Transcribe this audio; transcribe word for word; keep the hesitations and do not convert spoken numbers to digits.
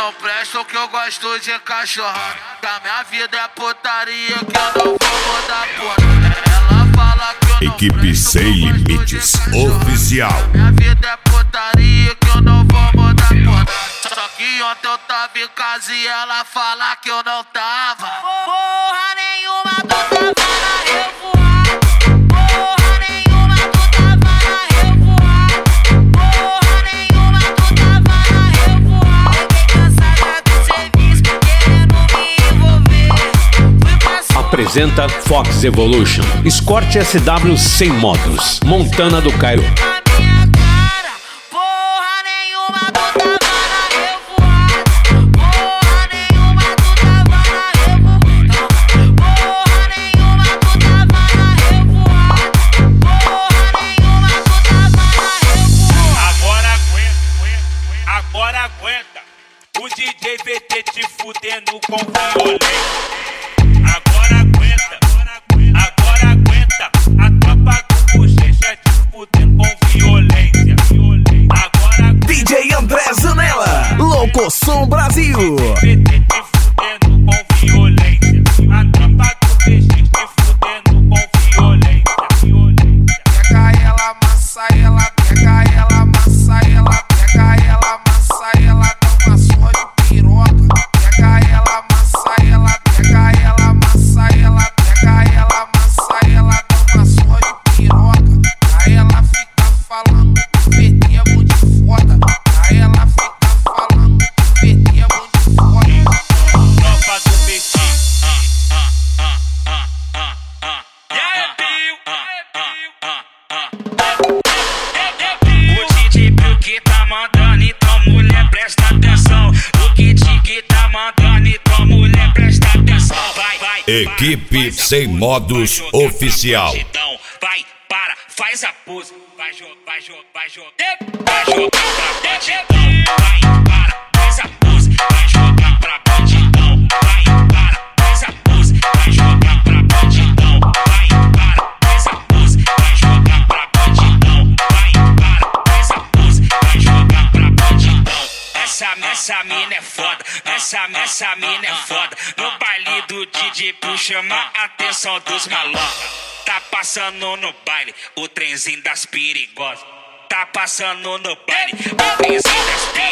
não presto, que eu gosto de cachorrada. Que a minha vida é putaria, que eu não vou mudar porra. Ela fala que eu não Equipe presto, Sem que eu gosto Limites de cachorrada. Oficial. Minha vida é putaria, que eu não vou mudar porra. Só que ontem eu tava em casa e ela fala que eu não tava. Porra nenhuma, tu tava na revoada. Porra nenhuma, tu tava na revoada. Porra nenhuma, tu tava na revoada. Fiquei cansada do serviço, querendo me envolver. Fui pra Apresenta Fox Evolution, Escort S W sem modos, Montana do Cairo. na minha cara. Porra nenhuma, tu tava na revoada. Porra nenhuma, tu tava na revoada. Porra nenhuma, tu tava na revoada. Porra nenhuma, tu tava na revoada. Agora aguenta, agora aguenta. O D J V T te fudendo com violência. Agora aguenta, agora aguenta. A tropa do bochecha te fudendo com violência. Agora aguenta. D J André Zanella, Louco Som Brasil. V T te fudendo com violência. A tropa do bochecha te fudendo com violência. Pega ela, amassa ela, pega ela, amassa ela, pega ela, amassa ela, dá uma surra de piroca. Pega ela, amassa ela, pega ela, amassa ela, pega ela, amassa ela, dá uma surra de piroca. Aí ela fica falando que V T é muito foda. Aí ela fica falando que V T é muito foda. Tropa do B T. E aí, Pio? O D J Pio que tá mandando, então mulher presta atenção. O Kit que tá mandando, então mulher presta atenção. Vai, vai. Equipe Sem Modos Oficial. Vai, para, faz a pose. Vai jogar, vai jogar, vai jogar. Vai jogar pra bandidão. Vai, para, faz a pose. Vai jogar pra bandidão. Vai, para, faz a pose. Vai jogar pra bandidão. Vai, para, faz a pose. Vai jogar pra bandidão. Vai, para, faz a pose. Vai jogar pra bandidão. Essa, essa mina é foda. Essa, essa mina é foda. No baile do D J Pio chama a atenção dos malucos. Tá passando no baile o trenzinho das perigosas. Tá passando no baile o trenzinho das perigosas.